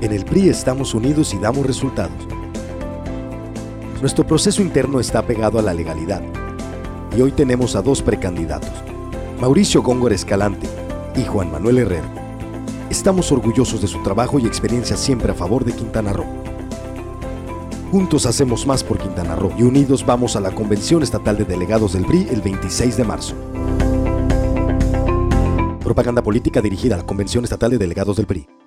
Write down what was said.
En el PRI estamos unidos y damos resultados. Nuestro proceso interno está pegado a la legalidad y hoy tenemos a 2 precandidatos, Mauricio Góngora Escalante y Juan Manuel Herrera. Estamos orgullosos de su trabajo y experiencia siempre a favor de Quintana Roo. Juntos hacemos más por Quintana Roo y unidos vamos a la Convención Estatal de Delegados del PRI el 26 de marzo. Propaganda política dirigida a la Convención Estatal de Delegados del PRI.